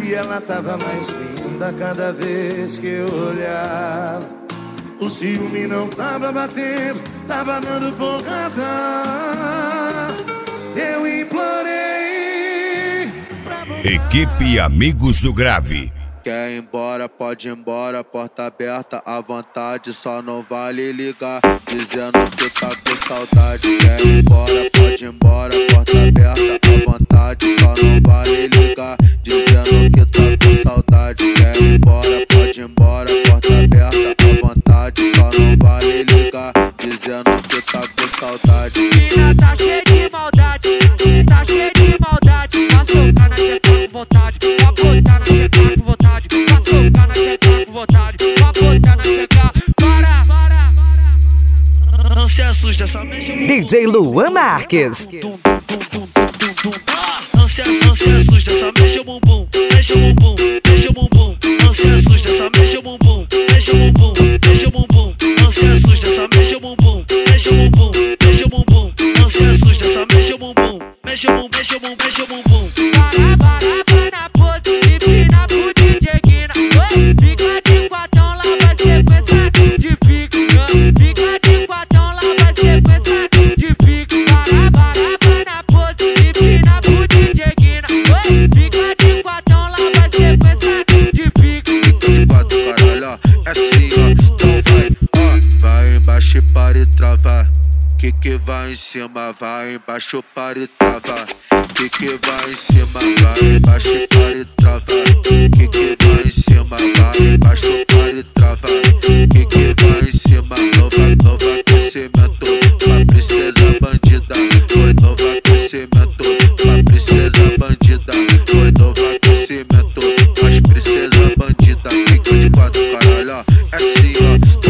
E ela tava mais linda cada vez que eu olhava. O ciúme não tava batendo, tava dando porrada. Eu implorei pra voltar. Equipe Amigos do Grave. Quer ir embora, pode ir embora, porta aberta à vontade, só não vale ligar, dizendo que tá com saudade. Quer ir embora, pode ir embora, porta aberta à vontade, só não vale ligar, dizendo que tá com saudade. Quer ir embora, pode ir embora, porta aberta à vontade, só não vale ligar, dizendo que tá com saudade. Mina tá cheia de maldade, tá cheia de maldade, vai socar na checa com vontade, vai botar na checa com vontade. Vai socar na checa com vontade, vai botar na checa, para. Não se assusta, só mexe o bumbum. DJ Luan Marques. Não se assusta, só mexe o bumbum, mexe o bumbum, mexe o bumbum. Não se assusta, só mexe o bumbum, mexe o bumbum, mexe o bumbum. Não se assusta, só mexe o bumbum, mexe o bumbum, mexe o bumbum. Não se assusta, só mexe o bumbum, mexe o bumbum, mexe o bumbum, mexe o bumbum. Para na pose e pina pro DJ Guina. Fica de quatão, lá vai sequência de pique. Fica de quatão, lá vai sequência de pique. Para na pose e pina pro DJ Guina. Fica de quatão, lá vai sequência de pique. Fica de quatro, caralho, ó, é assim, ó. Então vai embaixo e para e trava. Que vai em cima, vai embaixo, para e trava. Que vai em cima, vai embaixo, para e trava. Que vai em cima, vai embaixo, para e trava. Que vai em cima, novo aquecimento pra princesa bandida. Foi novo aquecimento pra princesa bandida. Foi novo aquecimento pra princesa bandida. Fica de quatro, caralho, ó, é assim, ó.